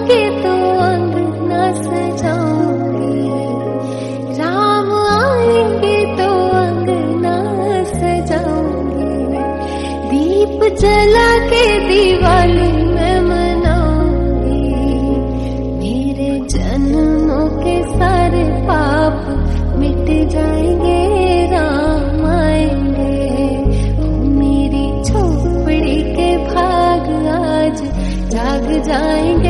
आएंगे तो अंगना सजाऊंगी, राम आएंगे तो अंगना सजाऊंगी, दीप जला के दिवाली मैं मनाऊंगी, मेरे जन्मों के सारे पाप मिट जाएंगे, राम आएंगे, मेरी झोपड़ी के भाग आज जाग जाएंगे।